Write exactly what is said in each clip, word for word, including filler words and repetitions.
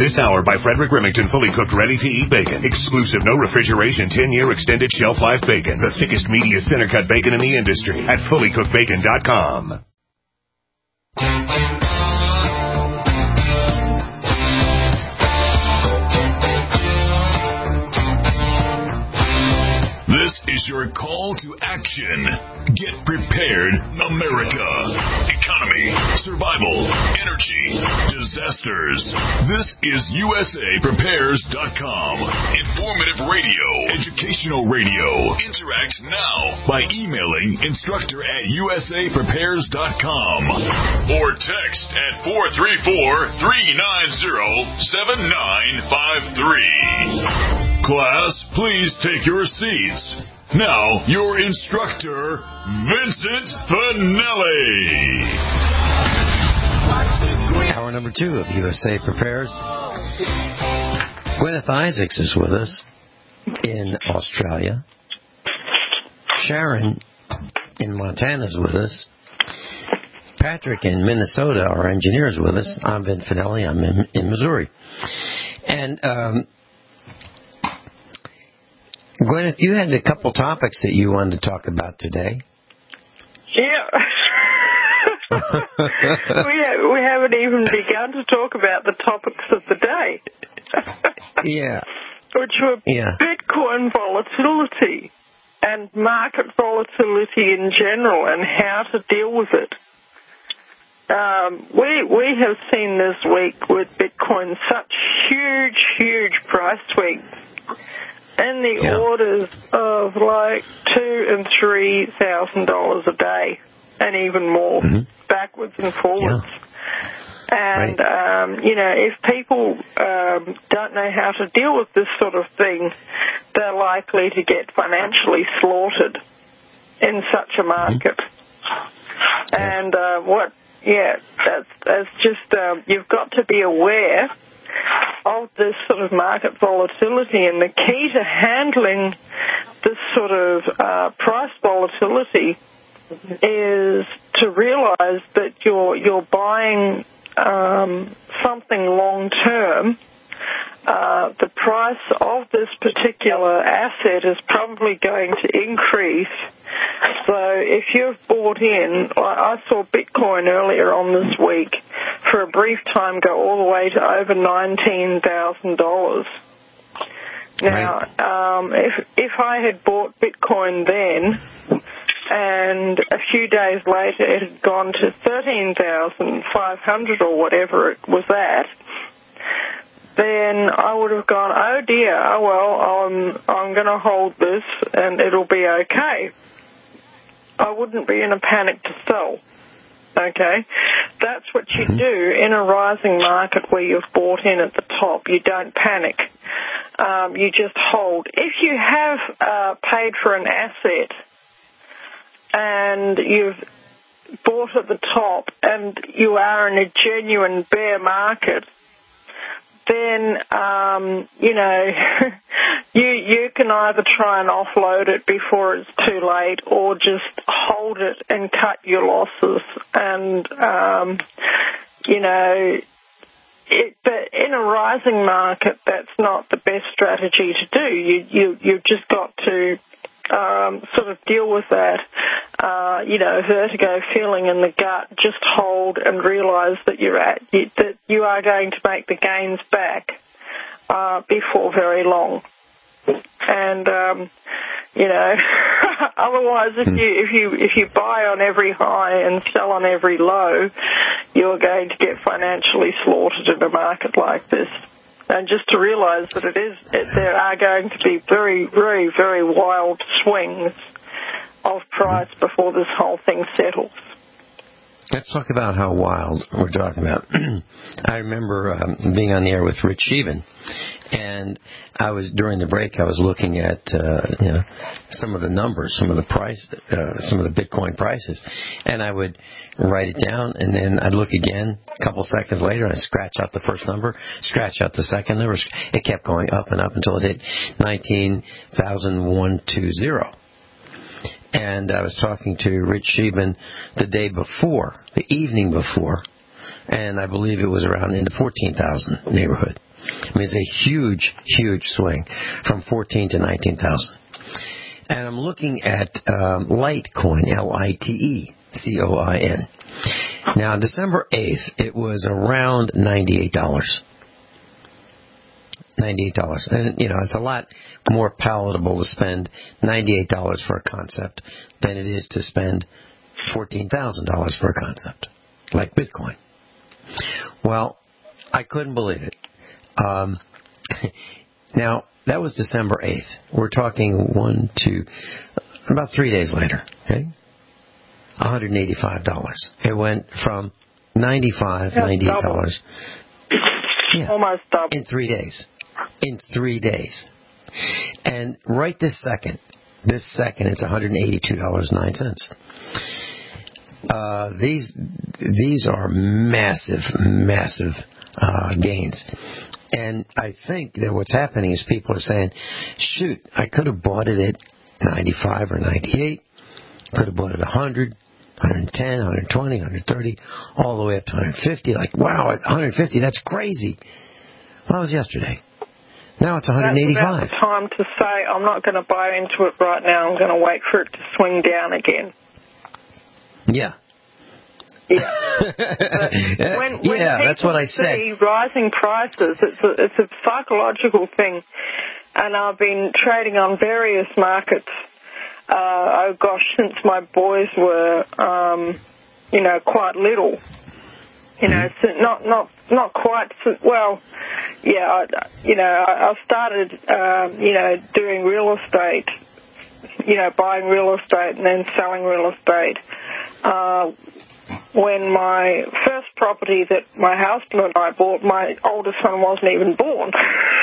This hour by Frederick Remington, fully cooked, ready-to-eat bacon. Exclusive, no refrigeration, ten-year extended shelf life bacon. The thickest, meatiest, center-cut bacon in the industry at fully cooked bacon dot com. This is your call to action. Get prepared, America. Economy, survival, energy, disasters. This is U S A Prepares dot com. Informative radio, educational radio. Interact now by emailing instructor at U S A Prepares dot com or text at four three four, three nine zero, seven nine five three. Class, please take your seats. Now, your instructor, Vincent Finelli. Hour number two of U S A Prepares. Gwyneth Isaacs is with us in Australia. Sharon in Montana is with us. Patrick in Minnesota, our engineer, is with us. I'm Vin Finelli. I'm in, in Missouri. And um, Gwyneth, you had a couple topics that you wanted to talk about today. Yeah. we, ha- we haven't even begun to talk about the topics of the day. Yeah. Which were yeah. Bitcoin volatility and market volatility in general and how to deal with it. Um, we we have seen this week with Bitcoin such huge, huge price swings in the yeah. orders of like two and three thousand dollars a day, and even more, mm-hmm. backwards and forwards. Yeah. And right. um, you know, if people um, don't know how to deal with this sort of thing, they're likely to get financially slaughtered in such a market. Mm-hmm. And uh, what? Yeah, that's that's just um, you've got to be aware of this sort of market volatility, and the key to handling this sort of uh, price volatility is to realize that you're you're buying um, something long term. Uh, the price of this particular asset is probably going to increase. So if you've bought in, I saw Bitcoin earlier on this week for a brief time go all the way to over nineteen thousand dollars. Now, um, if if I had bought Bitcoin then, and a few days later it had gone to thirteen thousand five hundred or whatever it was at, then I would have gone, oh dear, oh well, I'm I'm going to hold this and it'll be okay. I wouldn't be in a panic to sell. Okay? That's what you do in a rising market where you've bought in at the top. You don't panic. Um, you just hold. If you have uh, paid for an asset and you've bought at the top and you are in a genuine bear market, then, um, you know, you you can either try and offload it before it's too late or just hold it and cut your losses. And, um, you know, it, but in a rising market, that's not the best strategy to do. You, you, you've just got to um, sort of deal with that, uh, you know, vertigo feeling in the gut. Just hold and realize that you're at you, that you are going to make the gains back uh, before very long. And um, you know, otherwise, if you if you if you buy on every high and sell on every low, you're going to get financially slaughtered in a market like this. And just to realize that it is, it, there are going to be very, very, very wild swings of price before this whole thing settles. Let's talk about how wild we're talking about. I remember um, being on the air with Rich Sheevan, and I was during the break. I was looking at uh, you know some of the numbers, some of the price, uh, some of the Bitcoin prices, and I would write it down, and then I'd look again. A couple seconds later, and I scratch out the first number, scratch out the second number. It kept going up and up until it hit nineteen thousand one hundred twenty. And I was talking to Rich Sheevan the day before, the evening before, and I believe it was around in the fourteen thousand neighborhood. I mean, it's a huge, huge swing from fourteen to nineteen thousand. And I'm looking at um, Litecoin, L I T E C O I N. Now, December eighth, it was around ninety-eight dollars. ninety-eight dollars. And, you know, it's a lot more palatable to spend ninety-eight dollars for a concept than it is to spend fourteen thousand dollars for a concept, like Bitcoin. Well, I couldn't believe it. Um, now, that was December eighth. We're talking one, two, about three days later, okay? one hundred eighty-five dollars. It went from ninety-five dollars, ninety-eight dollars. Yeah, almost double. In three days. In three days. And right this second, this second, it's one hundred eighty-two dollars and nine cents. Uh, these, these are massive, massive uh, gains. And I think that what's happening is people are saying, shoot, I could have bought it at ninety-five or ninety-eight, could have bought it at one hundred, one hundred ten, one hundred twenty, one hundred thirty, all the way up to one hundred fifty. Like, wow, at one hundred fifty, that's crazy. Well, that was yesterday. Now it's one hundred eighty-five. That's about the time to say, I'm not going to buy into it right now. I'm going to wait for it to swing down again. Yeah. Yeah. when, when yeah, that's what I said. See rising prices, it's a, it's a psychological thing. And I've been trading on various markets, uh, oh gosh, since my boys were, um, you know, quite little. You know, so not not not quite. Well, yeah. I, you know, I, I started, um, you know, doing real estate. You know, buying real estate and then selling real estate. Uh, when my first property that my husband and I bought, my oldest son wasn't even born.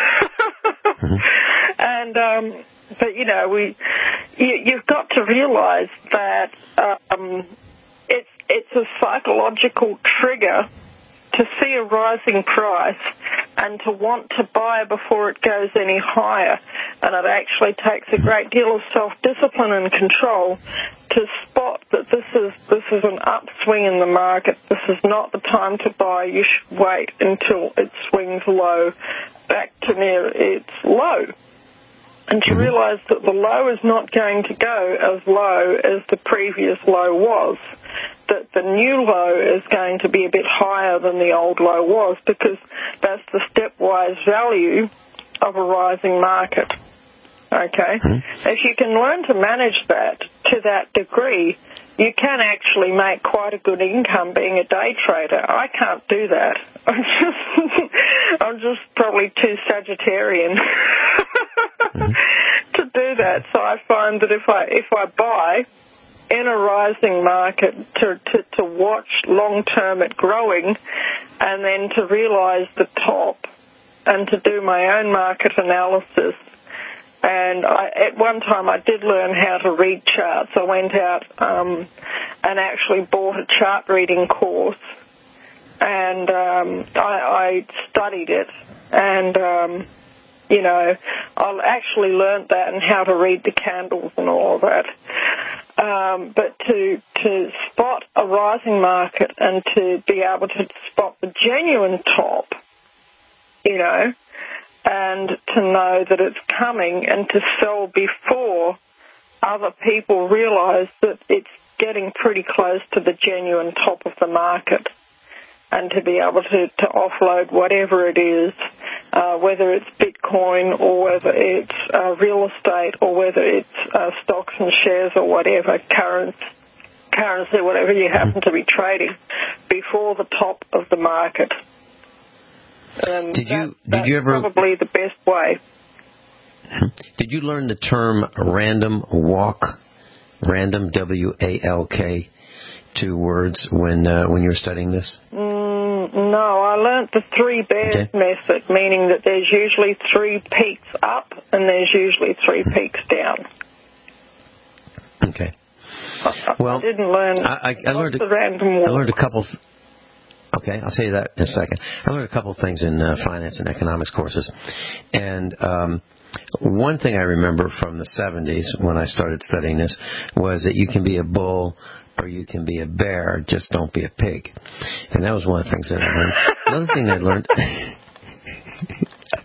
mm-hmm. And um, but you know, we you, you've got to realize that. Um, It's it's a psychological trigger to see a rising price and to want to buy before it goes any higher. And it actually takes a great deal of self-discipline and control to spot that this is this is an upswing in the market. This is not the time to buy. You should wait until it swings low back to near its low. And to realize that the low is not going to go as low as the previous low was, that the new low is going to be a bit higher than the old low was, because that's the stepwise value of a rising market. Okay? Mm-hmm. If you can learn to manage that to that degree, you can actually make quite a good income being a day trader. I can't do that. I'm just, I'm just probably too Sagittarian mm-hmm. to do that. So I find that if I if I buy in a rising market, to to, to watch long term it growing, and then to realize the top, and to do my own market analysis. And I, at one time I did learn how to read charts. I went out um, and actually bought a chart reading course, and um, I, I studied it. And, um, you know, I actually learned that and how to read the candles and all of that. Um, but to to spot a rising market and to be able to spot the genuine top, you know, and to know that it's coming and to sell before other people realize that it's getting pretty close to the genuine top of the market, and to be able to, to offload whatever it is, uh, whether it's Bitcoin or whether it's uh, real estate or whether it's uh, stocks and shares or whatever, currency, currency, whatever you happen to be trading, before the top of the market. Um, did you that, did you ever probably the best way? Did you learn the term random walk, random W A L K, two words when uh, when you were studying this? Mm, no, I learned the three bears okay. method, meaning that there's usually three peaks up and there's usually three peaks down. Okay. I, well, I didn't learn. I, I, I learned a, the random walk. I learned a couple. Th- Okay, I'll tell you that in a second. I learned a couple of things in uh, finance and economics courses. And um, one thing I remember from the seventies when I started studying this was that you can be a bull or you can be a bear, just don't be a pig. And that was one of the things that I learned. Another thing I learned...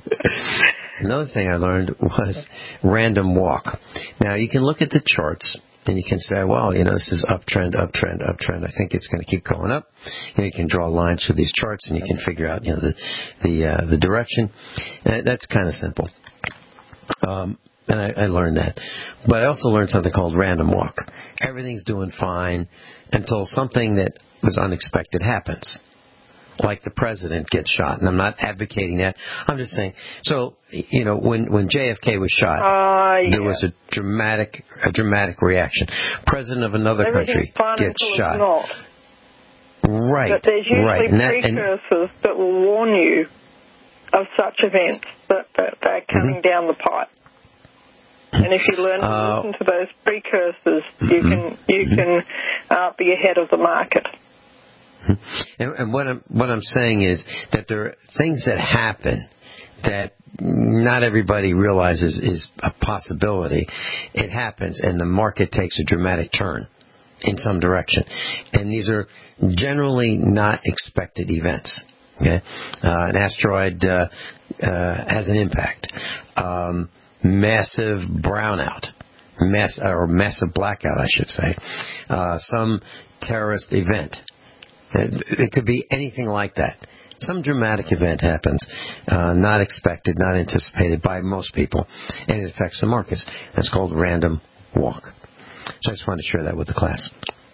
Another thing I learned was random walk. Now, you can look at the charts, and you can say, well, you know, this is uptrend, uptrend, uptrend. I think it's going to keep going up. You know, you can draw lines through these charts, and you can figure out, you know, the the uh, the direction. And that's kind of simple. Um, and I, I learned that. But I also learned something called random walk. Everything's doing fine until something that was unexpected happens. Like the president gets shot, and I'm not advocating that. I'm just saying. So, you know, when when J F K was shot, uh, yeah. there was a dramatic a dramatic reaction. President of another country gets shot. Not. Right. But there's usually right. And that, precursors and, that will warn you of such events that, that they're coming mm-hmm. down the pipe. And if you learn to uh, listen to those precursors, you mm-hmm. can you mm-hmm. can uh, be ahead of the market. And, and what I'm what I'm saying is that there are things that happen that not everybody realizes is a possibility. It happens, and the market takes a dramatic turn in some direction. And these are generally not expected events. Okay? Uh, an asteroid uh, uh, has an impact. Um, massive brownout. Mass, or massive blackout, I should say. Uh, some terrorist event. It could be anything like that. Some dramatic event happens, uh, not expected, not anticipated by most people, and it affects the markets. That's called random walk. So I just wanted to share that with the class.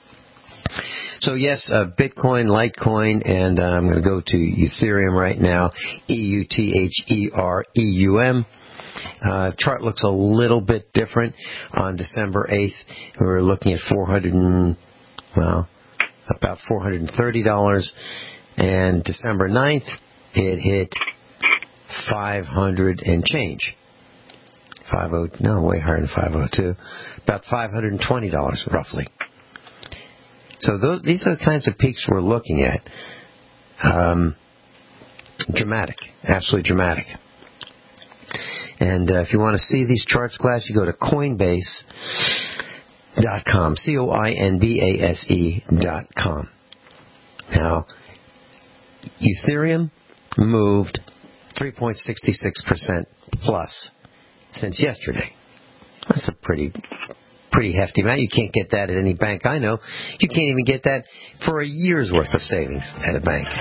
So yes, uh, Bitcoin, Litecoin, and uh, I'm going to go to Ethereum right now, E U T H E R E U M. Uh, chart looks a little bit different. On December eighth, we were looking at four hundred and, well, about four hundred thirty dollars, and December ninth, it hit five hundred and change. five oh, no, way higher than five oh two. About five hundred twenty dollars, roughly. So those, these are the kinds of peaks we're looking at. Um, dramatic, absolutely dramatic. And uh, if you want to see these charts, class, you go to Coinbase. Dot com, C O I N B A S E dot com. Now, Ethereum moved three point six six percent plus since yesterday. That's a pretty pretty hefty amount. You can't get that at any bank I know. You can't even get that for a year's worth of savings at a bank.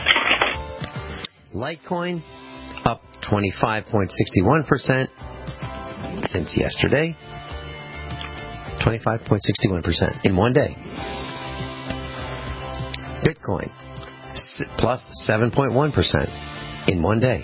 Litecoin up twenty-five point six one percent since yesterday. twenty-five point six one percent in one day. Bitcoin, plus seven point one percent in one day.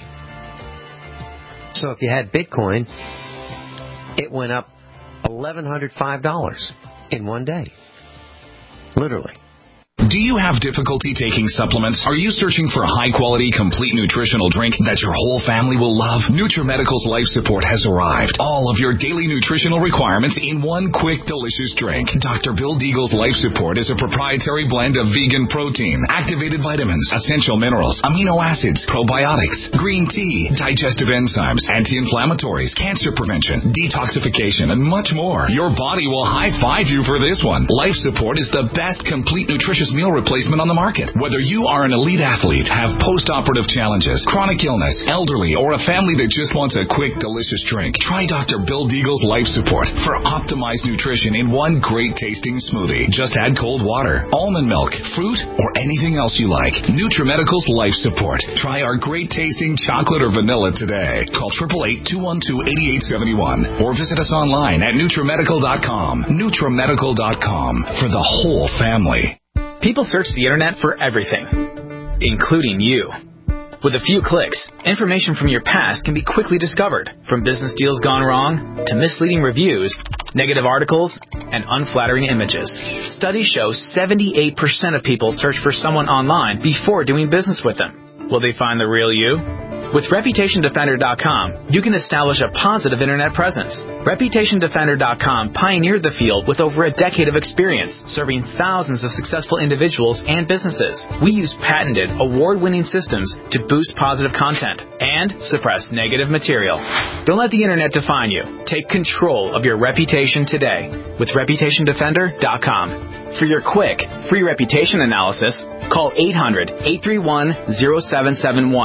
So if you had Bitcoin, it went up one thousand one hundred five dollars in one day. Literally. Do you have difficulty taking supplements? Are you searching for a high-quality, complete nutritional drink that your whole family will love? NutriMedical's Life Support has arrived. All of your daily nutritional requirements in one quick, delicious drink. Doctor Bill Deagle's Life Support is a proprietary blend of vegan protein, activated vitamins, essential minerals, amino acids, probiotics, green tea, digestive enzymes, anti-inflammatories, cancer prevention, detoxification, and much more. Your body will high-five you for this one. Life Support is the best complete nutritious meal replacement on the market. Whether you are an elite athlete, have post-operative challenges, chronic illness, elderly, or a family that just wants a quick, delicious drink, try Doctor Bill Deagle's Life Support for optimized nutrition in one great-tasting smoothie. Just add cold water, almond milk, fruit, or anything else you like. NutriMedical's Life Support. Try our great-tasting chocolate or vanilla today. Call eight eight eight, two one two, eight eight seven one or visit us online at NutriMedical dot com. NutriMedical dot com for the whole family. People search the internet for everything, including you. With a few clicks, information from your past can be quickly discovered, from business deals gone wrong to misleading reviews, negative articles, and unflattering images. Studies show seventy-eight percent of people search for someone online before doing business with them. Will they find the real you? With Reputation Defender dot com, you can establish a positive internet presence. Reputation Defender dot com pioneered the field with over a decade of experience, serving thousands of successful individuals and businesses. We use patented, award-winning systems to boost positive content and suppress negative material. Don't let the internet define you. Take control of your reputation today with Reputation Defender dot com. For your quick, free reputation analysis, call eight hundred, eight three one, zero seven seven one.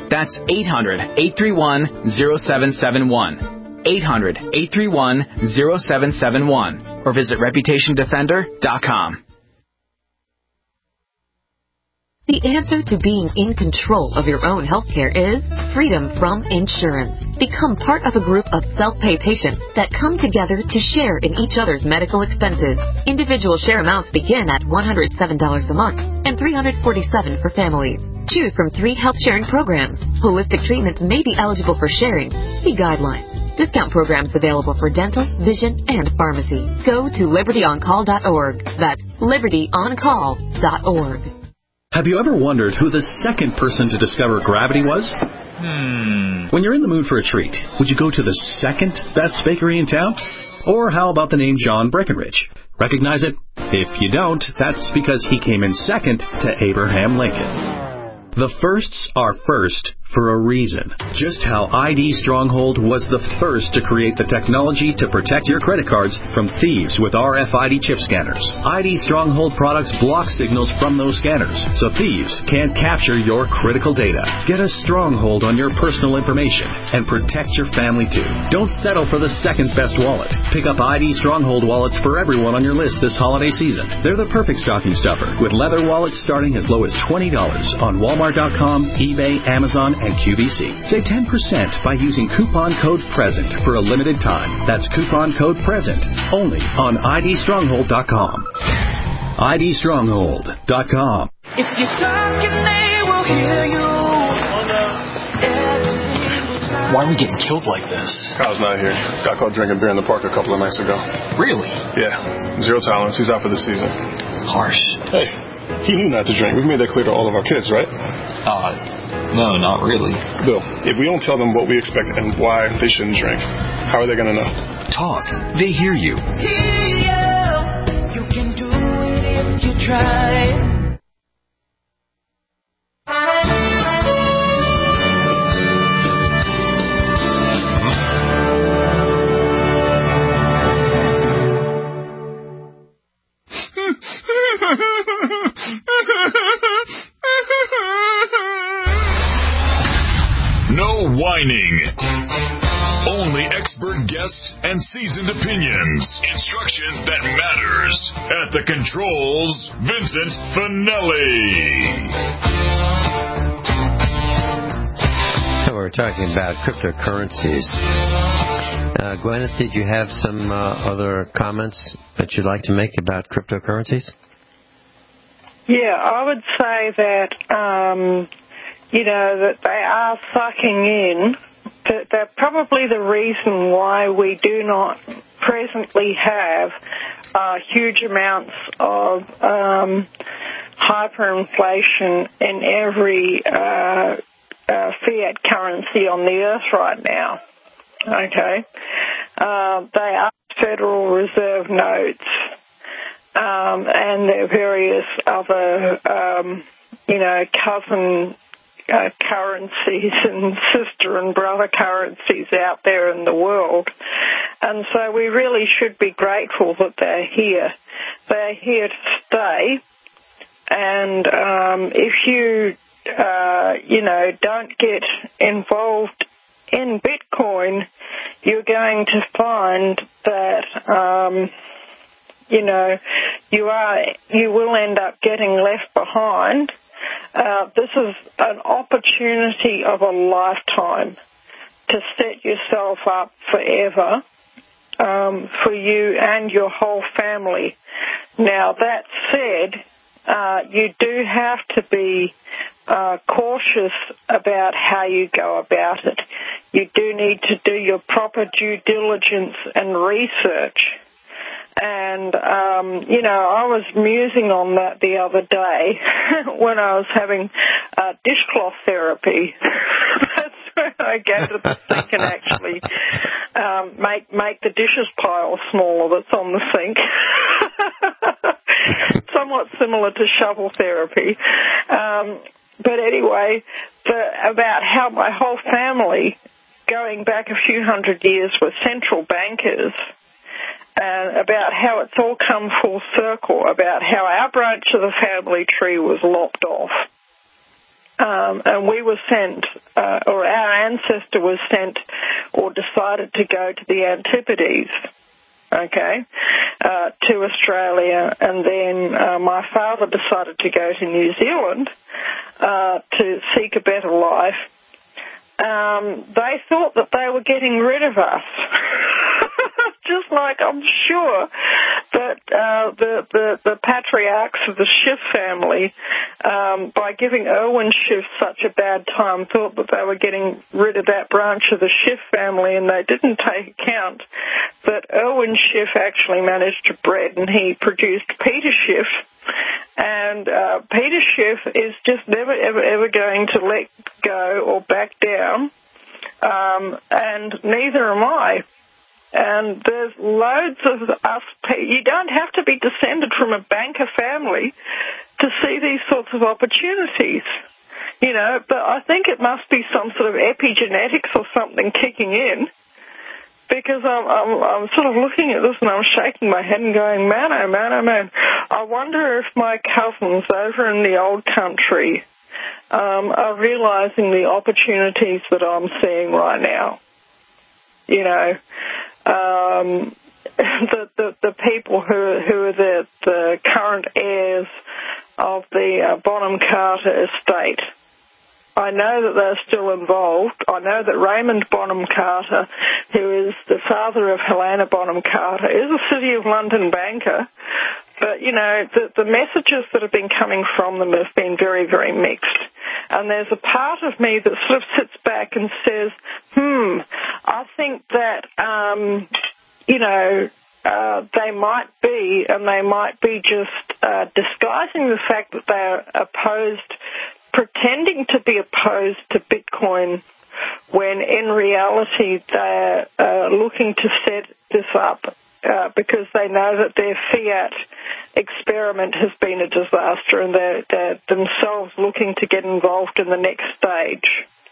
That's eight hundred, eight three one, zero seven seven one. eight hundred, eight three one, zero seven seven one. Or visit reputation defender dot com. The answer to being in control of your own healthcare is freedom from insurance. Become part of a group of self-pay patients that come together to share in each other's medical expenses. Individual share amounts begin at one hundred seven dollars a month and three hundred forty-seven dollars for families. Choose from three health sharing programs. Holistic treatments may be eligible for sharing. See guidelines. Discount programs available for dental, vision, and pharmacy. Go to liberty on call dot org. That's liberty on call dot org. Have you ever wondered who the second person to discover gravity was? Hmm. When you're in the mood for a treat, would you go to the second best bakery in town? Or how about the name John Breckenridge? Recognize it? If you don't, that's because he came in second to Abraham Lincoln. The firsts are first for a reason. Just how I D Stronghold was the first to create the technology to protect your credit cards from thieves with R F I D chip scanners. I D Stronghold products block signals from those scanners, so thieves can't capture your critical data. Get a stronghold on your personal information and protect your family too. Don't settle for the second best wallet. Pick up I D Stronghold wallets for everyone on your list this holiday season. They're the perfect stocking stuffer, with leather wallets starting as low as twenty dollars on Walmart dot com, eBay, Amazon, and Q V C. Save ten percent by using coupon code PRESENT for a limited time. That's coupon code PRESENT only on I D stronghold dot com. I D stronghold dot com. If you're talking, they will hear you. Why are we getting killed like this? Kyle's not here. Got caught drinking beer in the park a couple of nights ago. Really? Yeah. Zero tolerance. He's out for the season. Harsh. Hey, he knew not to drink. We've made that clear to all of our kids, right? Uh, no, not really. Bill, if we don't tell them what we expect and why they shouldn't drink, how are they going to know? Talk. They hear you. Hear you. You can do it if you try. No whining. Only expert guests and seasoned opinions. Instruction that matters. At the controls, Vincent Finelli. So we're talking about cryptocurrencies. Uh, Gwyneth, did you have some uh, other comments that you'd like to make about cryptocurrencies? Yeah, I would say that, um, you know, that they are sucking in, that they're probably the reason why we do not presently have uh, huge amounts of um, hyperinflation in every uh, uh, fiat currency on the earth right now. Okay? Uh, they are Federal Reserve notes. Um, and there are various other, um, you know, cousin uh, currencies and sister and brother currencies out there in the world. And so we really should be grateful that they're here. They're here to stay. And um, if you, uh, you know, don't get involved in Bitcoin, you're going to find that... Um, You know, you are, you will end up getting left behind. Uh, this is an opportunity of a lifetime to set yourself up forever um, for you and your whole family. Now, that said, uh, you do have to be uh, cautious about how you go about it. You do need to do your proper due diligence and research. And, um, you know, I was musing on that the other day when I was having uh, dishcloth therapy. That's where I go to the sink and actually um, make make the dishes pile smaller that's on the sink. Somewhat similar to shovel therapy. Um, but anyway, the, about how my whole family, going back a few hundred years, were central bankers. And about how it's all come full circle, about how our branch of the family tree was lopped off. Um, and we were sent, uh, or our ancestor was sent or decided to go to the Antipodes, okay, uh, to Australia. And then uh, my father decided to go to New Zealand uh, to seek a better life. Um, they thought that they were getting rid of us. Just like I'm sure that uh, the, the, the patriarchs of the Schiff family, um, by giving Erwin Schiff such a bad time, thought that they were getting rid of that branch of the Schiff family, and they didn't take account that Erwin Schiff actually managed to bred, and he produced Peter Schiff. And uh, Peter Schiff is just never, ever, ever going to let go or back down, um, and neither am I. And there's loads of us. You don't have to be descended from a banker family to see these sorts of opportunities, you know, but I think it must be some sort of epigenetics or something kicking in, because I'm, I'm, I'm sort of looking at this and I'm shaking my head and going, man, oh, man, oh, man. I wonder if my cousins over in the old country um, are realizing the opportunities that I'm seeing right now. You know, um, the, the the people who who are the the current heirs of the uh, Bonham Carter estate. I know that they're still involved. I know that Raymond Bonham Carter, who is the father of Helena Bonham Carter, is a City of London banker. But, you know, the, the messages that have been coming from them have been very, very mixed. And there's a part of me that sort of sits back and says, hmm, I think that, um, you know, uh, they might be, and they might be just uh, disguising the fact that they're opposed, pretending to be opposed to Bitcoin, when in reality they're uh, looking to set this up uh, because they know that their fiat experiment has been a disaster, and they're, they're themselves looking to get involved in the next stage.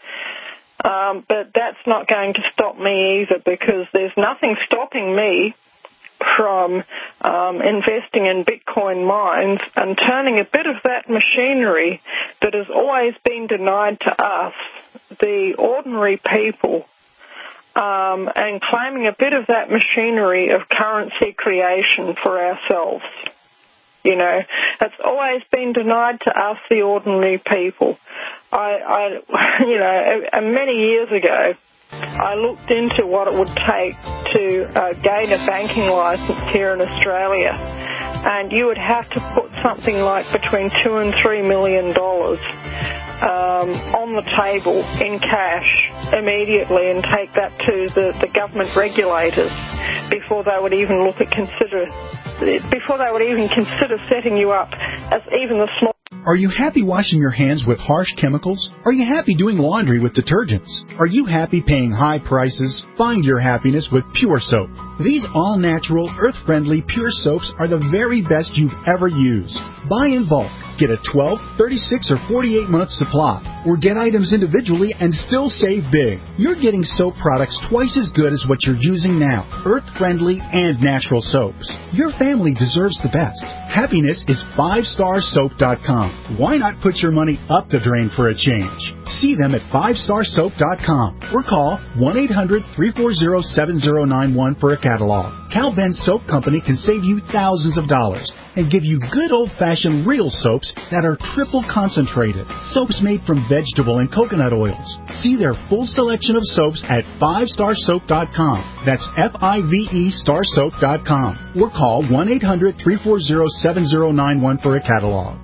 Um, but that's not going to stop me either, because there's nothing stopping me from um, investing in Bitcoin mines and turning a bit of that machinery that has always been denied to us, the ordinary people, um, and claiming a bit of that machinery of currency creation for ourselves. You know, it's always been denied to us, the ordinary people. I, I you know, many years ago, I looked into what it would take to uh, gain a banking license here in Australia, and you would have to put something like between two and three million dollars um, on the table in cash immediately, and take that to the, the government regulators before they would even look at consider before they would even consider setting you up as even the small. Are you happy washing your hands with harsh chemicals? Are you happy doing laundry with detergents? Are you happy paying high prices? Find your happiness with Pure Soap. These all-natural, earth-friendly Pure Soaps are the very best you've ever used. Buy in bulk. Get a twelve, thirty-six, or forty-eight month supply. Or get items individually and still save big. You're getting soap products twice as good as what you're using now. Earth-friendly and natural soaps. Your family deserves the best. Happiness is five star soap dot com. Why not put your money up the drain for a change? See them at five star soap dot com or call one eight hundred, three four zero, seven zero nine one for a catalog. Cal Ben Soap Company can save you thousands of dollars and give you good old-fashioned real soaps that are triple concentrated. Soaps made from vegetable and coconut oils. See their full selection of soaps at five star soap dot com. That's F I V E star soap dot com. Or call one eight hundred, three four zero, seven zero nine one for a catalog.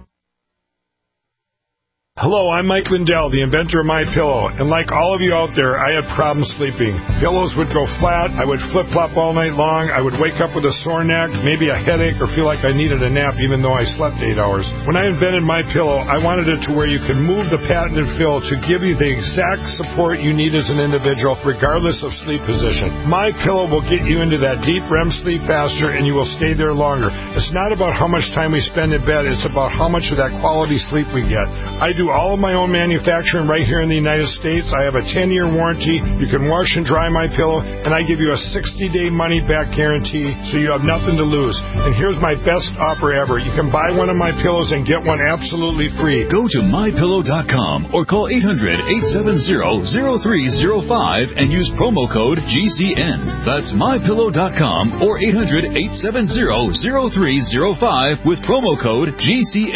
Hello, I'm Mike Lindell, the inventor of MyPillow, and like all of you out there, I had problems sleeping. Pillows would go flat, I would flip-flop all night long, I would wake up with a sore neck, maybe a headache, or feel like I needed a nap even though I slept eight hours. When I invented MyPillow, I wanted it to where you can move the patented fill to give you the exact support you need as an individual, regardless of sleep position. MyPillow will get you into that deep R E M sleep faster, and you will stay there longer. It's not about how much time we spend in bed, it's about how much of that quality sleep we get. I do all of my own manufacturing right here in the United States. I have a ten-year warranty. You can wash and dry my pillow, and I give you a sixty-day money-back guarantee, so you have nothing to lose. And here's my best offer ever. You can buy one of my pillows and get one absolutely free. Go to my pillow dot com or call eight hundred, eight seven zero, zero three zero five and use promo code G C N. That's my pillow dot com or eight hundred, eight seven zero, zero three zero five with promo code G C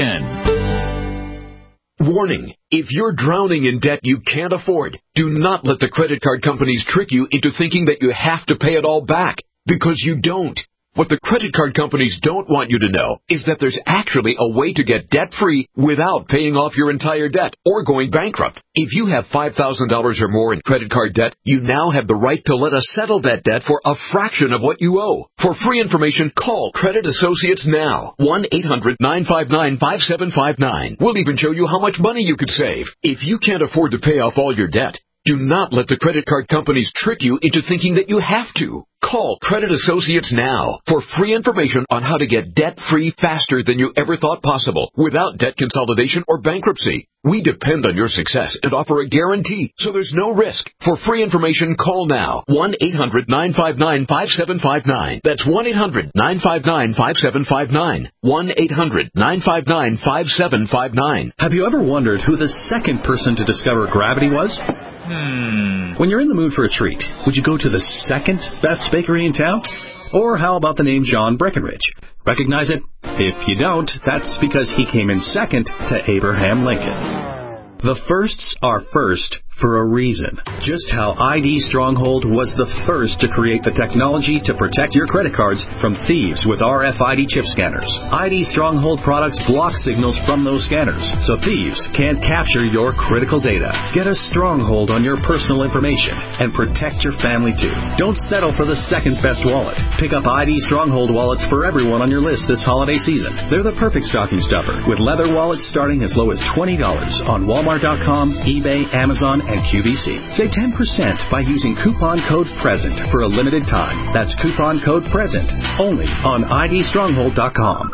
N. Warning. If you're drowning in debt you can't afford, do not let the credit card companies trick you into thinking that you have to pay it all back, because you don't. What the credit card companies don't want you to know is that there's actually a way to get debt-free without paying off your entire debt or going bankrupt. If you have five thousand dollars or more in credit card debt, you now have the right to let us settle that debt for a fraction of what you owe. For free information, call Credit Associates now. one eight hundred, nine five nine, five seven five nine. We'll even show you how much money you could save. If you can't afford to pay off all your debt, do not let the credit card companies trick you into thinking that you have to. Call Credit Associates now for free information on how to get debt-free faster than you ever thought possible without debt consolidation or bankruptcy. We depend on your success and offer a guarantee, so there's no risk. For free information, call now. one eight hundred, nine five nine, five seven five nine. That's one eight hundred, nine five nine, five seven five nine. one eight hundred, nine five nine, five seven five nine. Have you ever wondered who the second person to discover gravity was? Hmm. When you're in the mood for a treat, would you go to the second best bakery in town? Or how about the name John Breckenridge? Recognize it? If you don't, that's because he came in second to Abraham Lincoln. The firsts are first for a reason. Just how I D Stronghold was the first to create the technology to protect your credit cards from thieves with R F I D chip scanners. I D Stronghold products block signals from those scanners, so thieves can't capture your critical data. Get a stronghold on your personal information and protect your family too. Don't settle for the second best wallet. Pick up I D Stronghold wallets for everyone on your list this holiday season. They're the perfect stocking stuffer, with leather wallets starting as low as twenty dollars on Walmart dot com, eBay, Amazon, and Q V C. Save ten percent by using coupon code PRESENT for a limited time. That's coupon code PRESENT only on I D Stronghold dot com.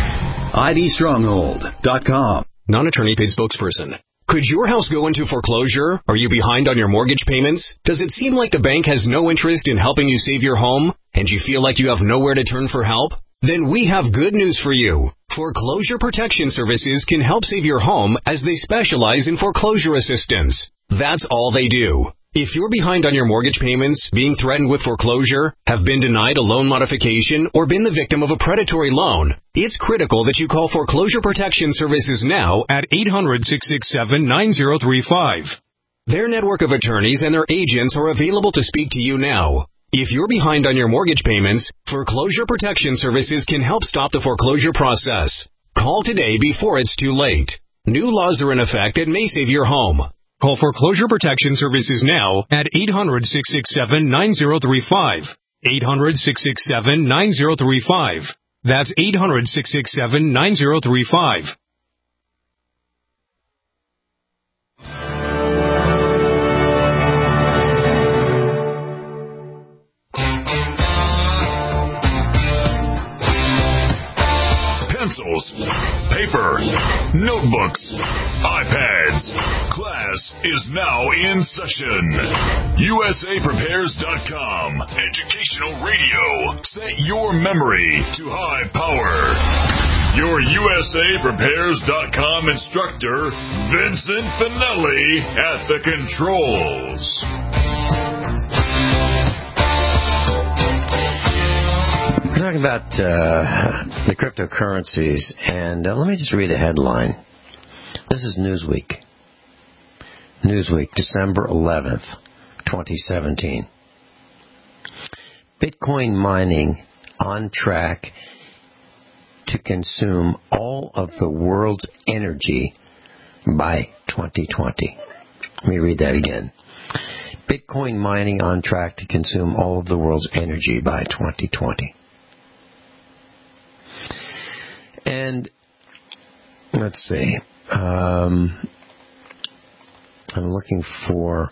I D Stronghold dot com. Non-attorney paid spokesperson. Could your house go into foreclosure? Are you behind on your mortgage payments? Does it seem like the bank has no interest in helping you save your home, and you feel like you have nowhere to turn for help? Then we have good news for you. Foreclosure Protection Services can help save your home as they specialize in foreclosure assistance. That's all they do. If you're behind on your mortgage payments, being threatened with foreclosure, have been denied a loan modification, or been the victim of a predatory loan, it's critical that you call Foreclosure Protection Services now at eight hundred, six six seven, nine zero three five. Their network of attorneys and their agents are available to speak to you now. If you're behind on your mortgage payments, Foreclosure Protection Services can help stop the foreclosure process. Call today before it's too late. New laws are in effect that may save your home. Call Foreclosure Protection Services now at eight hundred, six six seven, nine zero three five. eight hundred, six six seven, nine zero three five. That's eight hundred, six six seven, nine zero three five. Pencils, paper, notebooks, iPads. Class is now in session. U S A Prepares dot com. Educational radio. Set your memory to high power. Your U S A Prepares dot com instructor, Vincent Finelli, at the controls. We're talking about uh, the cryptocurrencies, and uh, let me just read a headline. This is Newsweek. Newsweek, December eleventh, twenty seventeen. Bitcoin mining on track to consume all of the world's energy by twenty twenty. Let me read that again. Bitcoin mining on track to consume all of the world's energy by twenty twenty. And let's see. Um, I'm looking for.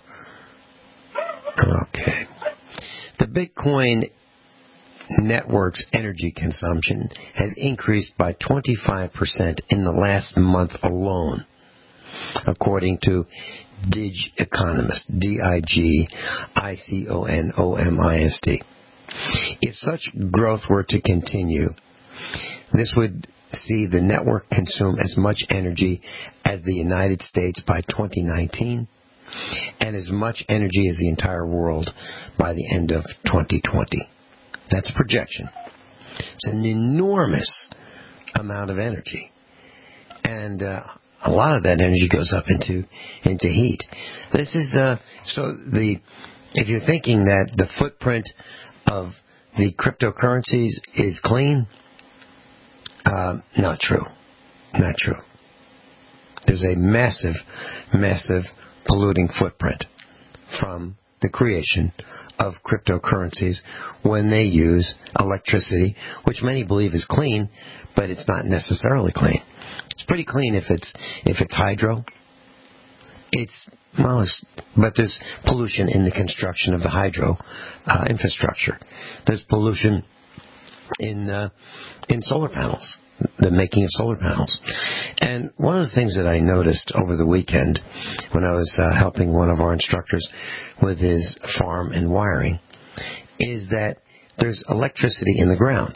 Okay. The Bitcoin network's energy consumption has increased by twenty-five percent in the last month alone. according to Dig Economist, D I G I C O N O M I S T. If such growth were to continue, this would see the network consume as much energy as the United States by twenty nineteen and as much energy as the entire world by the end of twenty twenty. That's a projection. It's an enormous amount of energy. And uh, a lot of that energy goes up into into heat. This is uh, so the if you're thinking that the footprint of the cryptocurrencies is clean, uh, not true. Not true. There's a massive, massive polluting footprint from the creation of cryptocurrencies when they use electricity, which many believe is clean, but it's not necessarily clean. It's pretty clean if it's if it's hydro. It's well, it's, but there's pollution in the construction of the hydro uh, infrastructure. There's pollution in uh, in solar panels, the making of solar panels. And one of the things that I noticed over the weekend when I was uh, helping one of our instructors with his farm and wiring is that there's electricity in the ground.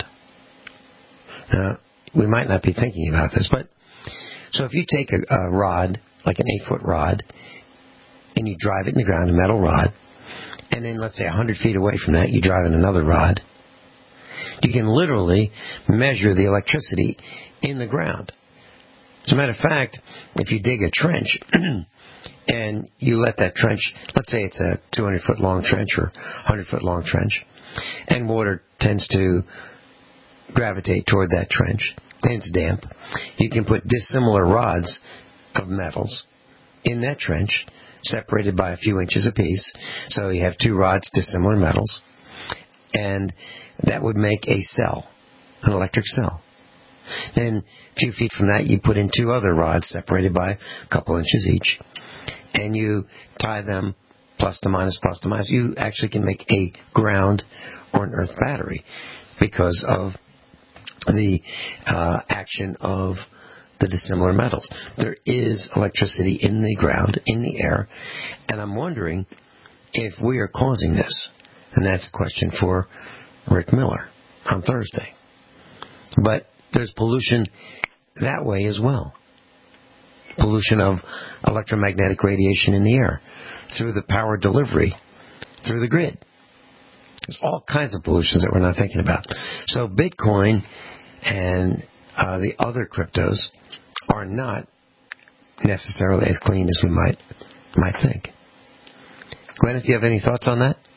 Now, we might not be thinking about this, but so if you take a, a rod, like an eight-foot rod, and you drive it in the ground, a metal rod, and then let's say one hundred feet away from that, you drive in another rod, you can literally measure the electricity in the ground. As a matter of fact, if you dig a trench and you let that trench, let's say it's a two hundred foot long trench or one hundred foot long trench, and water tends to gravitate toward that trench, and it's damp, you can put dissimilar rods of metals in that trench, separated by a few inches apiece. So you have two rods, dissimilar metals, and that would make a cell, an electric cell. Then a few feet from that, you put in two other rods separated by a couple inches each, and you tie them plus to minus, plus to minus. You actually can make a ground or an earth battery because of the uh, action of the dissimilar metals. There is electricity in the ground, in the air, and I'm wondering if we are causing this. And that's a question for Rick Miller on Thursday. But there's pollution that way as well. Pollution of electromagnetic radiation in the air through the power delivery through the grid. There's all kinds of pollutions that we're not thinking about. So Bitcoin and uh, the other cryptos are not necessarily as clean as we might might think. Glennis, do you have any thoughts on that?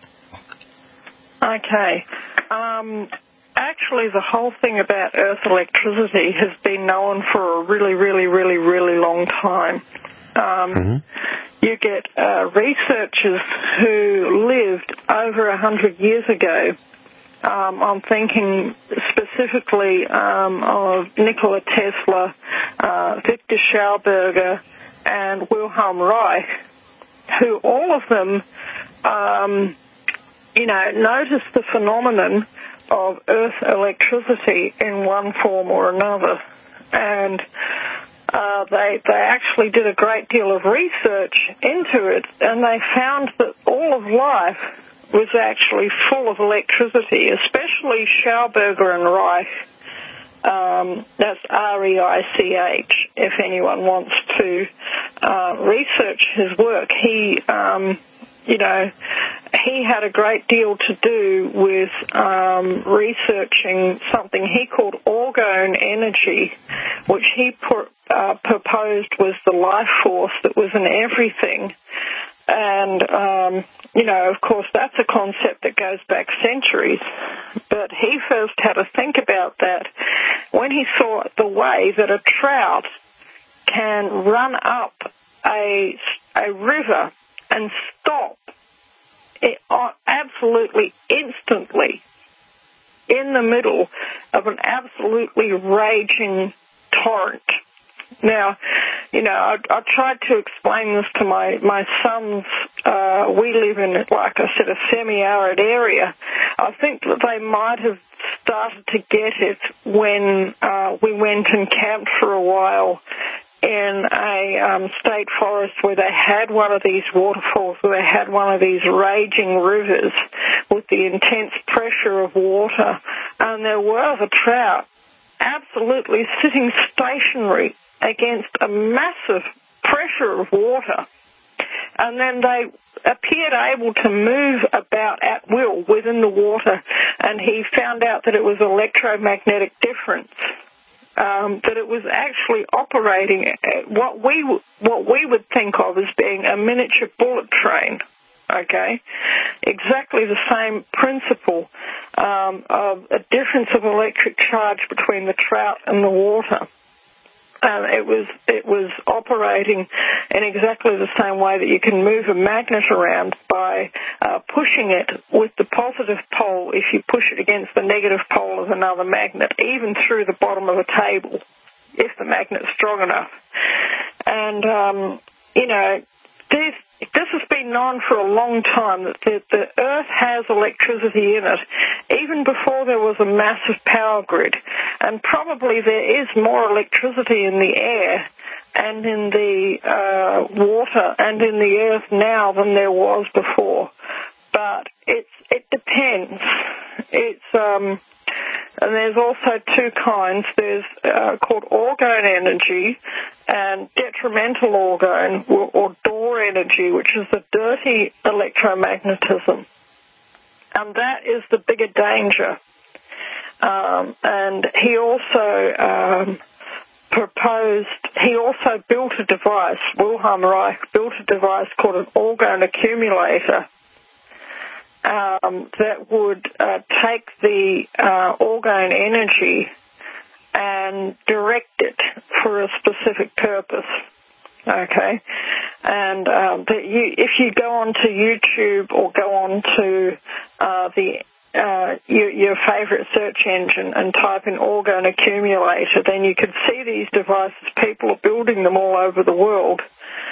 Okay. Um, actually, the whole thing about earth electricity has been known for a really, really, really, really long time. Um, mm-hmm. You get uh, researchers who lived over a hundred years ago. Um, I'm thinking specifically um, of Nikola Tesla, uh, Victor Schauberger, and Wilhelm Reich, who all of them, um, you know, noticed the phenomenon of earth electricity in one form or another. And uh, they they actually did a great deal of research into it, and they found that all of life was actually full of electricity, especially Schauberger and Reich. Um, that's R E I C H, if anyone wants to uh, research his work. He, um, you know, he had a great deal to do with um, researching something he called orgone energy, which he put, uh, proposed was the life force that was in everything. And, um, you know, of course, that's a concept that goes back centuries. But he first had to think about that when he saw the way that a trout can run up a, a river and stop it absolutely instantly in the middle of an absolutely raging torrent. Now, you know, I, I tried to explain this to my, my sons. Uh, we live in, like I said, a semi-arid area. I think that they might have started to get it when uh, we went and camped for a while in a um, state forest where they had one of these waterfalls, where they had one of these raging rivers with the intense pressure of water, and there was a trout absolutely sitting stationary against a massive pressure of water. And then they appeared able to move about at will within the water, and he found out that it was electromagnetic difference, um, that it was actually operating at what we what we would think of as being a miniature bullet train. Okay, exactly the same principle um, of a difference of electric charge between the trout and the water. Um, it was it was operating in exactly the same way that you can move a magnet around by uh, pushing it with the positive pole if you push it against the negative pole of another magnet, even through the bottom of a table, if the magnet's strong enough. And, um, you know, this, this has been known for a long time that the, the Earth has electricity in it, even before there was a massive power grid. And probably there is more electricity in the air and in the uh, water and in the Earth now than there was before. But it's, it depends. It's... Um, And there's also two kinds. There's uh, called orgone energy and detrimental orgone, or, or D O R energy, which is the dirty electromagnetism. And that is the bigger danger. Um, and he also um, proposed, he also built a device, Wilhelm Reich built a device called an orgone accumulator, Um, that would uh, take the uh, orgone energy and direct it for a specific purpose. Okay, and um, that you, if you go onto YouTube or go onto uh, the uh, your, your favorite search engine and type in orgone accumulator, then you could see these devices. People are building them all over the world.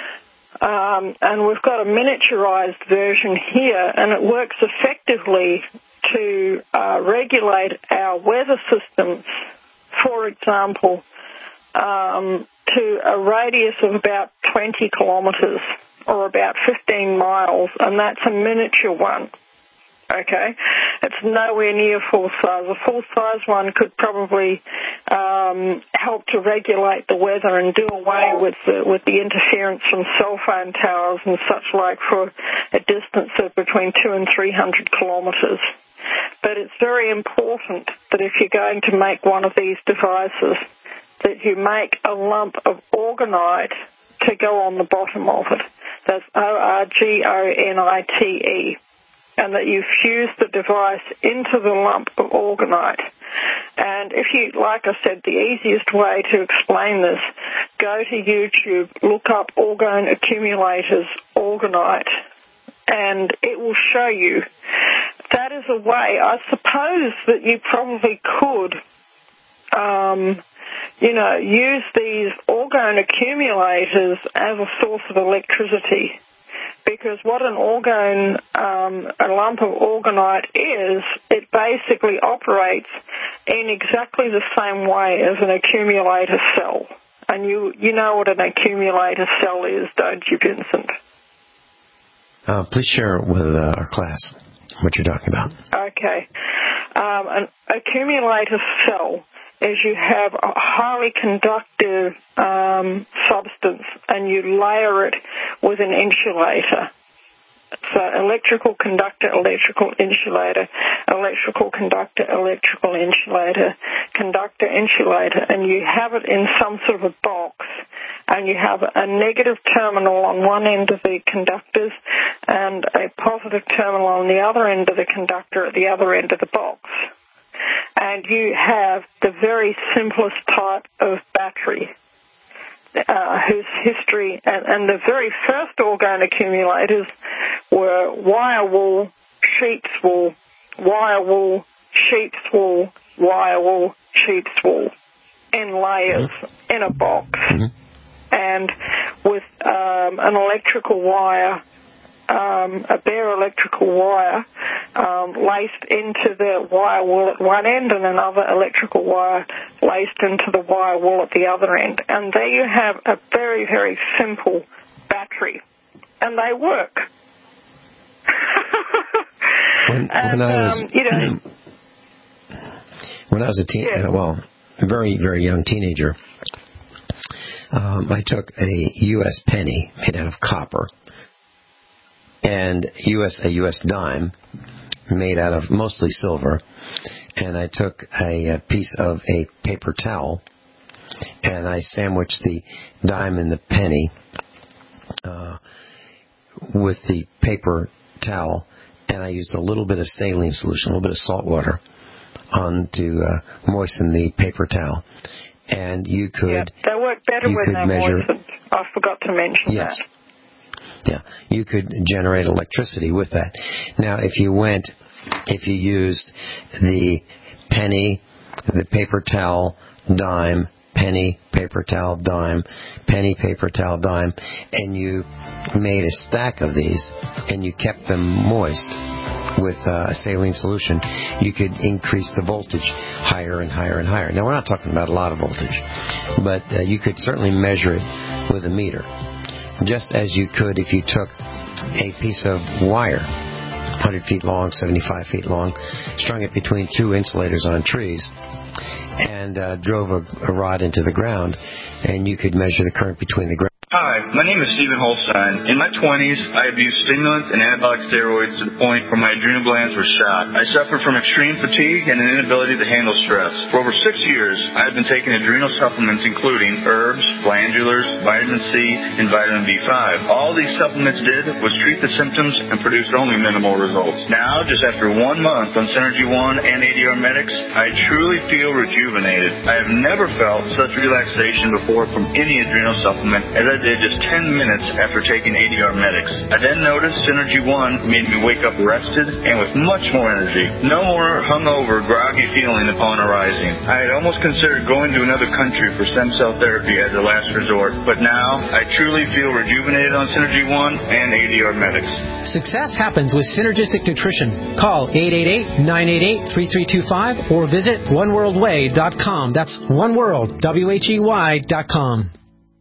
Um, and we've got a miniaturized version here, and it works effectively to uh, regulate our weather systems, for example, um, to a radius of about twenty kilometres or about fifteen miles, and that's a miniature one. Okay, it's nowhere near full size. A full size one could probably um, help to regulate the weather and do away with the, with the interference from cell phone towers and such like for a distance of between two and three hundred kilometres. But it's very important that if you're going to make one of these devices, that you make a lump of orgonite to go on the bottom of it. That's O R G O N I T E. And that you fuse the device into the lump of orgonite. And if you, like I said, the easiest way to explain this, go to YouTube, look up orgone accumulators orgonite, and it will show you. That is a way, I suppose, that you probably could, um, you know, use these orgone accumulators as a source of electricity. Because what an orgone, um, a lump of orgonite is, it basically operates in exactly the same way as an accumulator cell. And you, you know what an accumulator cell is, don't you, Vincent? Uh, please share with uh, our class what you're talking about. Okay. Um, an accumulator cell is you have a highly conductive um, substance and you layer it with an insulator. So electrical conductor, electrical insulator, electrical conductor, electrical insulator, conductor, insulator, and you have it in some sort of a box, and you have a negative terminal on one end of the conductors and a positive terminal on the other end of the conductor at the other end of the box. And you have the very simplest type of battery, uh, whose history, and, and the very first orgone accumulators were wire wool, sheep's wool, wire wool, sheep's wool, wire wool, sheep's wool, in layers, mm-hmm. in a box, mm-hmm. and with um, an electrical wire um, a bare electrical wire um, laced into the wire wool at one end and another electrical wire laced into the wire wool at the other end. And there you have a very, very simple battery. And they work. when, and, when I was, um, you know, when I was a teen, yeah. well, a very, very young teenager, um, I took a U S penny made out of copper and U S a U S dime made out of mostly silver, and I took a, a piece of a paper towel and I sandwiched the dime and the penny uh, with the paper towel, and I used a little bit of saline solution, a little bit of salt water, on to uh, moisten the paper towel. And you could... Yeah, they work better when they're measure, moistened. I forgot to mention yes. that. Yeah, you could generate electricity with that. Now, if you went, if you used the penny, the paper towel, dime, penny, paper towel, dime, penny, paper towel, dime, and you made a stack of these and you kept them moist with uh, a saline solution, you could increase the voltage higher and higher and higher. Now, we're not talking about a lot of voltage, but uh, you could certainly measure it with a meter, just as you could if you took a piece of wire, one hundred feet long, seventy-five feet long, strung it between two insulators on trees, and uh, drove a, a rod into the ground, and you could measure the current between the ground. Hi, my name is Stephen Holstein. In my twenties, I abused stimulants and anabolic steroids to the point where my adrenal glands were shot. I suffered from extreme fatigue and an inability to handle stress. For over six years, I have been taking adrenal supplements including herbs, glandulars, vitamin C, and vitamin B five. All these supplements did was treat the symptoms and produced only minimal results. Now, just after one month on Synergy One and A D R Medics, I truly feel rejuvenated. I have never felt such relaxation before from any adrenal supplement as I did just ten minutes after taking A D R Medics. I then noticed Synergy One made me wake up rested and with much more energy. No more hungover, groggy feeling upon arising. I had almost considered going to another country for stem cell therapy as a last resort, but now I truly feel rejuvenated on Synergy One and A D R Medics. Success happens with synergistic nutrition. Call eight eight eight, nine eight eight, three three two five or visit one world way dot com. That's oneworld, W H E Y dot com.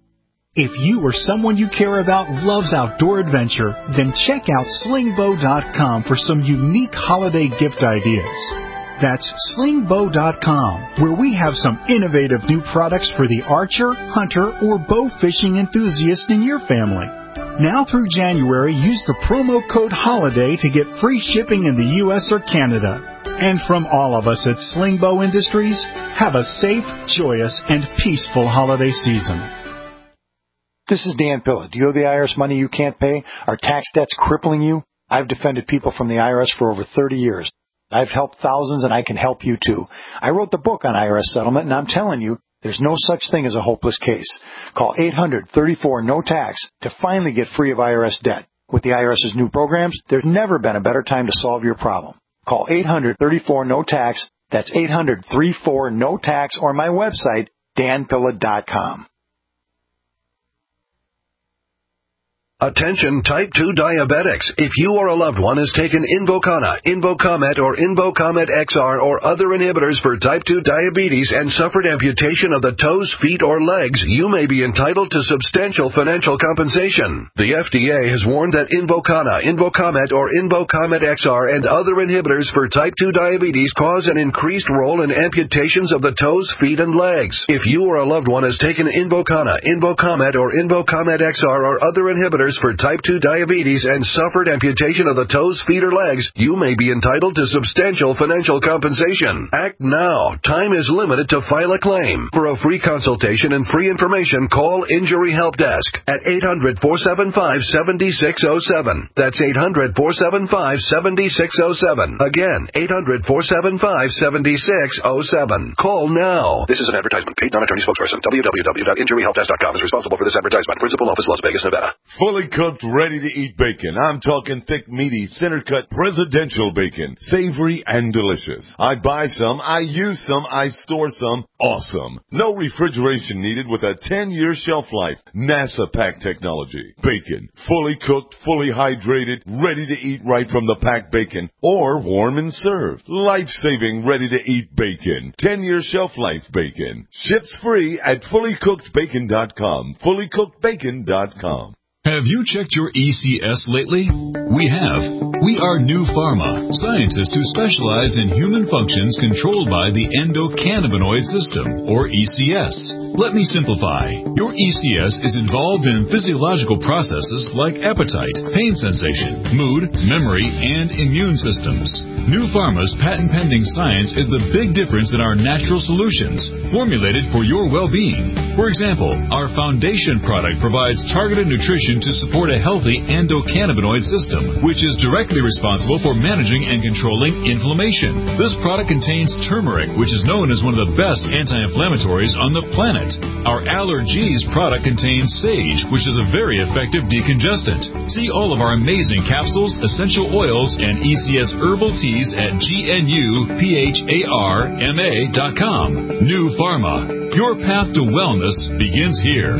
If you or someone you care about loves outdoor adventure, then check out sling bow dot com for some unique holiday gift ideas. That's sling bow dot com, where we have some innovative new products for the archer, hunter, or bow fishing enthusiast in your family. Now through January, use the promo code HOLIDAY to get free shipping in the U S or Canada. And from all of us at Sling Bow Industries, have a safe, joyous, and peaceful holiday season. This is Dan Pilla. Do you owe the I R S money you can't pay? Are tax debts crippling you? I've defended people from the I R S for over thirty years. I've helped thousands, and I can help you too. I wrote the book on I R S settlement, and I'm telling you, there's no such thing as a hopeless case. Call eight hundred, thirty-four, no tax to finally get free of I R S debt. With the IRS's new programs, there's never been a better time to solve your problem. Call eight hundred, thirty-four, no tax. That's eight hundred, thirty-four, no tax, or my website, dan pilla dot com. Attention type two diabetics. If you or a loved one has taken Invokana, Invokamet, or Invokamet X R or other inhibitors for type two diabetes and suffered amputation of the toes, feet, or legs, you may be entitled to substantial financial compensation. The F D A has warned that Invokana, Invokamet, or Invokamet X R and other inhibitors for type two diabetes cause an increased role in amputations of the toes, feet, and legs. If you or a loved one has taken Invokana, Invokamet, or Invokamet X R or other inhibitors for type two diabetes and suffered amputation of the toes, feet, or legs, you may be entitled to substantial financial compensation. Act now. Time is limited to file a claim. For a free consultation and free information, call Injury Help Desk at eight hundred, four seven five, seven six zero seven. That's eight hundred, four seven five, seven six zero seven. Again, eight hundred, four seven five, seven six zero seven. Call now. This is an advertisement. Paid non-attorney spokesperson. w w w dot injury help desk dot com is responsible for this advertisement. Principal office, Las Vegas, Nevada. Fully fully cooked, ready-to-eat bacon. I'm talking thick, meaty, center-cut, presidential bacon. Savory and delicious. I buy some, I use some, I store some. Awesome. No refrigeration needed with a ten-year shelf life. NASA pack technology. Bacon. Fully cooked, fully hydrated, ready to eat right from the packed bacon. Or warm and served. Life-saving, ready-to-eat bacon. ten-year shelf life bacon. Ships free at fully cooked bacon dot com. fully cooked bacon dot com. Have you checked your E C S lately? We have. We are New Pharma, scientists who specialize in human functions controlled by the endocannabinoid system, or E C S. Let me simplify. Your E C S is involved in physiological processes like appetite, pain sensation, mood, memory, and immune systems. New Pharma's patent-pending science is the big difference in our natural solutions, formulated for your well-being. For example, our foundation product provides targeted nutrition to support a healthy endocannabinoid system, which is directly responsible for managing and controlling inflammation. This product contains turmeric, which is known as one of the best anti-inflammatories on the planet. Our Allergies product contains sage, which is a very effective decongestant. See all of our amazing capsules, essential oils, and E C S herbal teas at G N U P H A R M A dot com. New Pharma. Your path to wellness begins here.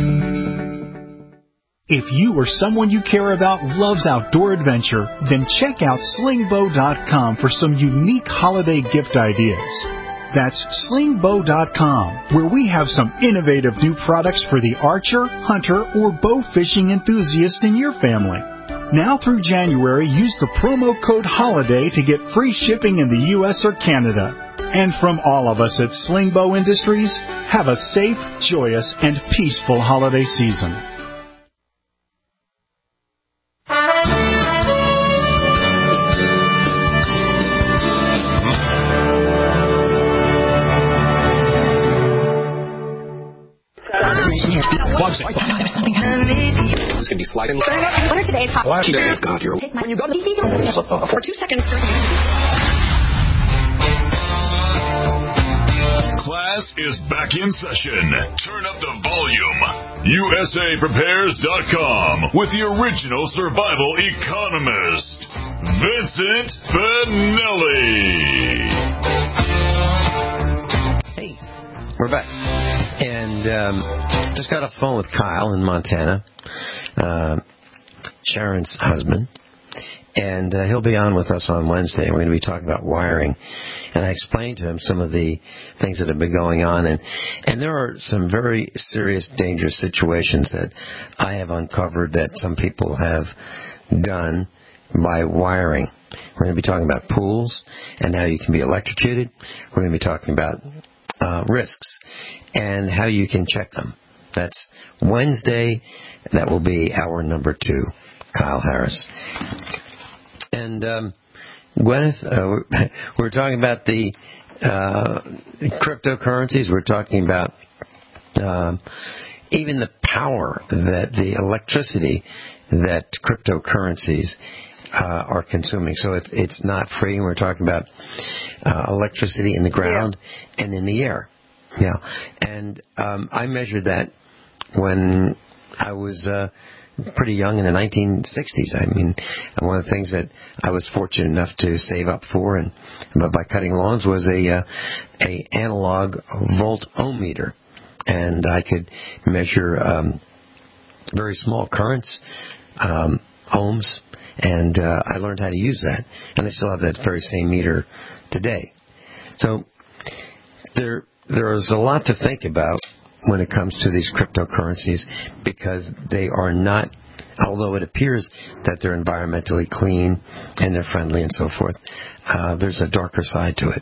If you or someone you care about loves outdoor adventure, then check out sling bow dot com for some unique holiday gift ideas. That's sling bow dot com, where we have some innovative new products for the archer, hunter, or bow fishing enthusiast in your family. Now through January, use the promo code HOLIDAY to get free shipping in the U S or Canada. And from all of us at Sling Bow Industries, have a safe, joyous, and peaceful holiday season. It's going to be sliding. What are today's hot? What? God, you're... Take my... When you go to the... For two seconds. Class is back in session. Turn up the volume. U S A Prepares dot com with the original survival economist, Vincent Finelli. Hey, we're back. And um, just got off the phone with Kyle in Montana, uh, Sharon's husband. And uh, he'll be on with us on Wednesday. We're going to be talking about wiring. And I explained to him some of the things that have been going on. And, and there are some very serious, dangerous situations that I have uncovered that some people have done by wiring. We're going to be talking about pools and how you can be electrocuted. We're going to be talking about uh, risks and how you can check them. That's Wednesday. That will be hour number two. Kyle Harris. And um, Gwyneth, uh, we're, we're talking about the uh, cryptocurrencies. We're talking about um, even the power that the electricity that cryptocurrencies uh, are consuming. So it's it's not free. We're talking about uh, electricity in the ground yeah. and in the air. Yeah, and um, I measured that when I was uh, pretty young in the nineteen sixties. I mean, one of the things that I was fortunate enough to save up for, and by cutting lawns, was a uh, a analog volt ohm meter, and I could measure um, very small currents, um, ohms, and uh, I learned how to use that, and I still have that very same meter today. So there. There is a lot to think about when it comes to these cryptocurrencies, because they are not, although it appears that they're environmentally clean and they're friendly and so forth, uh, there's a darker side to it.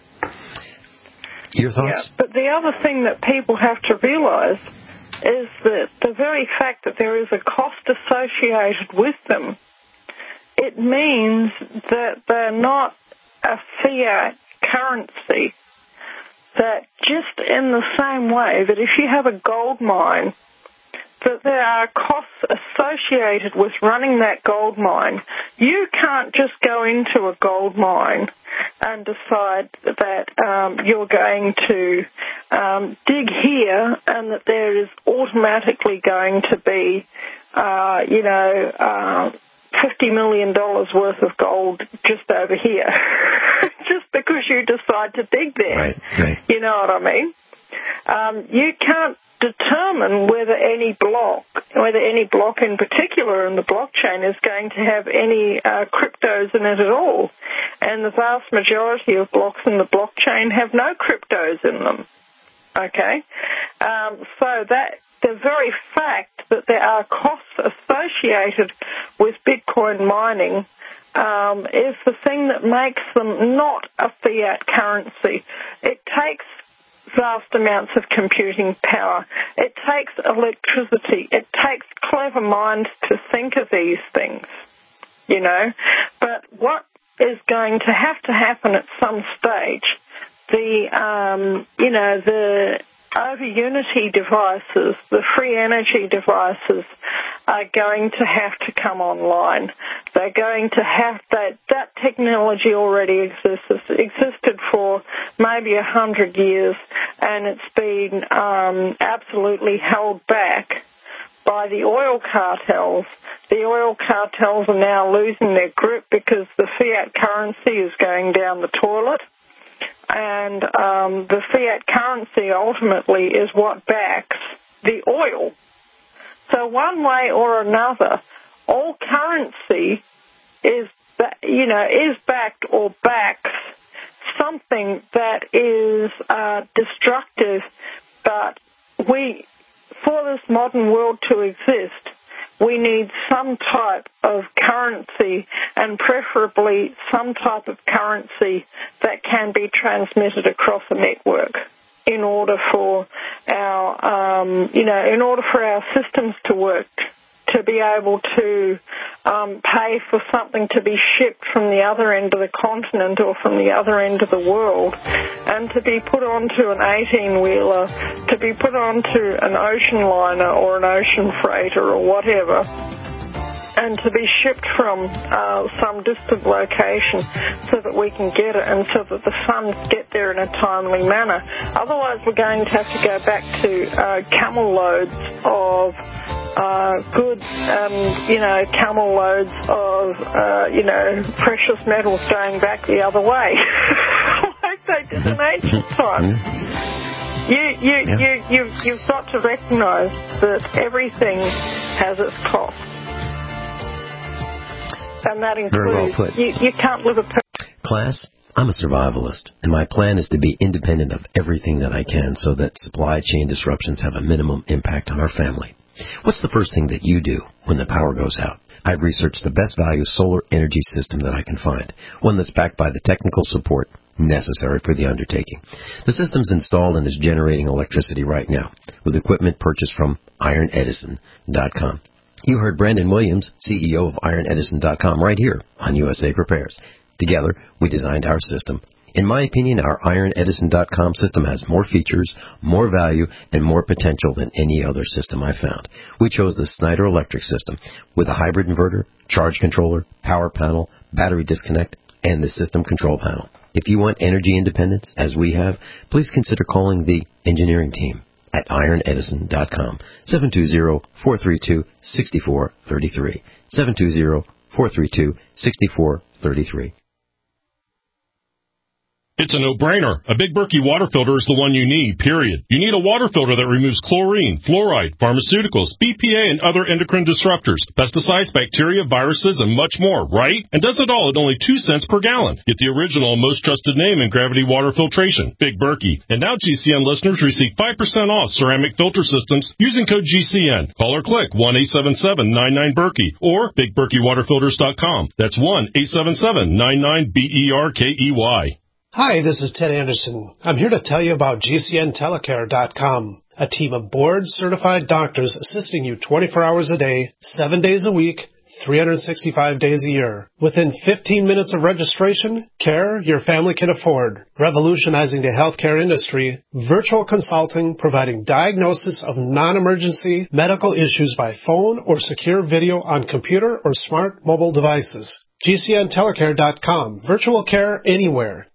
Your thoughts? Yeah, but the other thing that people have to realize is that the very fact that there is a cost associated with them, it means that they're not a fiat currency. That just in the same way that if you have a gold mine, that there are costs associated with running that gold mine. You can't just go into a gold mine and decide that um, you're going to um, dig here and that there is automatically going to be uh, you know, uh, fifty million dollars worth of gold just over here, just because you decide to dig there. Right, right. You know what I mean? Um, you can't determine whether any block, whether any block in particular in the blockchain is going to have any uh, cryptos in it at all. And the vast majority of blocks in the blockchain have no cryptos in them. Okay? Um, so that the very fact that there are costs associated with Bitcoin mining um, is the thing that makes them not a fiat currency. It takes vast amounts of computing power. It takes electricity. It takes clever minds to think of these things, you know. But what is going to have to happen at some stage, the, um, you know, the over Unity devices, the free energy devices are going to have to come online. They're going to have that, that technology already exists. It's existed for maybe a hundred years, and it's been um, absolutely held back by the oil cartels. The oil cartels are now losing their grip because the fiat currency is going down the toilet. And um, the fiat currency ultimately is what backs the oil. So one way or another, all currency is, you know, is backed or backs something that is uh, destructive. But we, for this modern world to exist, we need some type of currency, and preferably some type of currency that can be transmitted across a network in order for our, um, you know, in order for our systems to work, to be able to um, pay for something to be shipped from the other end of the continent or from the other end of the world, and to be put onto an eighteen-wheeler, to be put onto an ocean liner or an ocean freighter or whatever, and to be shipped from uh, some distant location so that we can get it and so that the funds get there in a timely manner. Otherwise, we're going to have to go back to uh, camel loads of Uh, goods, um, you know, camel loads of, uh, you know, precious metals going back the other way, like they did in ancient times. You, you, yeah. you, you, you've got to recognise that everything has its cost, and that includes Very well put. You, you can't live a. Per- Class, I'm a survivalist, and my plan is to be independent of everything that I can so that supply chain disruptions have a minimum impact on our family. What's the first thing that you do when the power goes out? I've researched the best value solar energy system that I can find, one that's backed by the technical support necessary for the undertaking. The system's installed and is generating electricity right now with equipment purchased from Iron Edison dot com. You heard Brandon Williams, C E O of Iron Edison dot com, right here on U S A Prepares. Together, we designed our system. In my opinion, our Iron Edison dot com system has more features, more value, and more potential than any other system I've found. We chose the Snyder Electric system with a hybrid inverter, charge controller, power panel, battery disconnect, and the system control panel. If you want energy independence, as we have, please consider calling the engineering team at Iron Edison dot com, seven two zero, four three two, six four three three, seven two zero, four three two, six four three three. It's a no-brainer. A Big Berkey water filter is the one you need, period. You need a water filter that removes chlorine, fluoride, pharmaceuticals, B P A, and other endocrine disruptors, pesticides, bacteria, viruses, and much more, right? And does it all at only two cents per gallon. Get the original and most trusted name in gravity water filtration, Big Berkey. And now G C N listeners receive five percent off ceramic filter systems using code G C N. Call or click one eight seven seven, nine nine, Berkey or big berkey water filters dot com. That's one eight seven seven, nine nine, B E R K E Y. Hi, this is Ted Anderson. I'm here to tell you about G C N telecare dot com, a team of board-certified doctors assisting you twenty-four hours a day, seven days a week, three hundred sixty-five days a year. Within fifteen minutes of registration, care your family can afford. Revolutionizing the healthcare industry, virtual consulting providing diagnosis of non-emergency medical issues by phone or secure video on computer or smart mobile devices. G C N telecare dot com, virtual care anywhere.